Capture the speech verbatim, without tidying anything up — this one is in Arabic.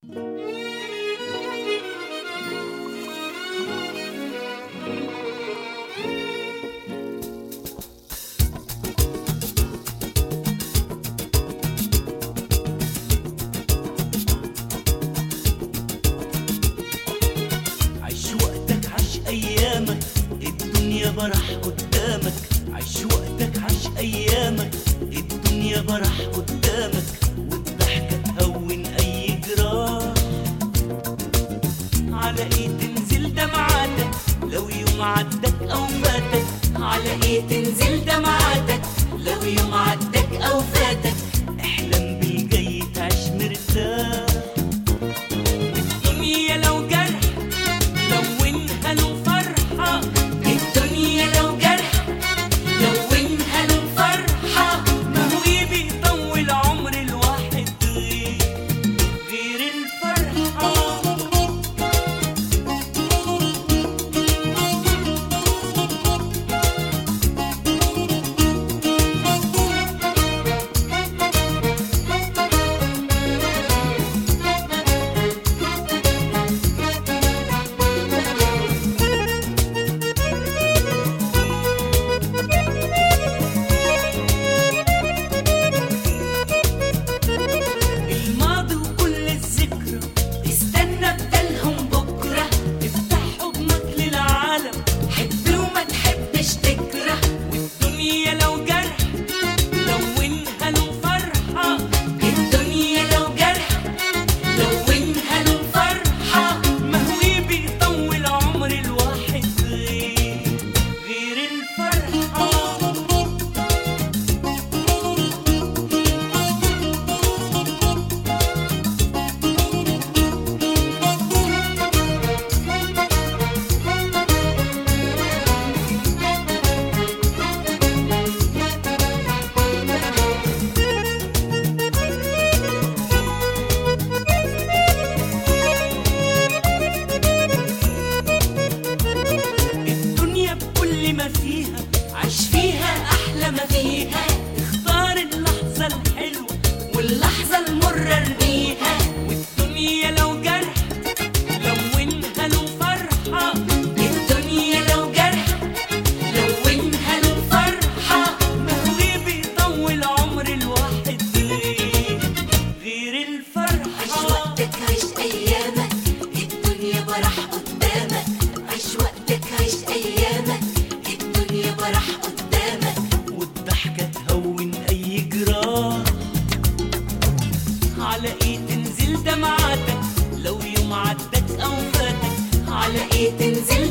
أيامك الدنيا برح قدامك، عيش وقتك عيش أيامك الدنيا برح قدامك، والضحكة تهون أي جراح. على إيه تنزل دمعاتك لو يوم عدك أو فاتك، على إيه تنزل دمعاتك لو يوم عدك أو فاتك، احلم بالجاي تعيش مرتاح. والدنيا لو جرح لونها له فرحة، الدنيا لو جرح لونها له فرحة، ما هو بيطول عمر الواحد غير غير الفرحة. ما فيها عيش فيها أحلى ما فيها، اختار اللحظة الحلوة واللحظة المرة ارميها. والدنيا لو جرح لونها له فرحة، الدنيا لو جرح لونها له فرحة، ما هو بيطول عمر الواحد غير غير الفرحة. عيش وقتك عيش أيامك الدنيا برح قدامك، عيش وقتك عيش أيامك الدنيا برح قدامك، والضحكة تهون أي جراح. على إيه تنزل دمعاتك لو يوم عدك أو فاتك، على إيه تنزل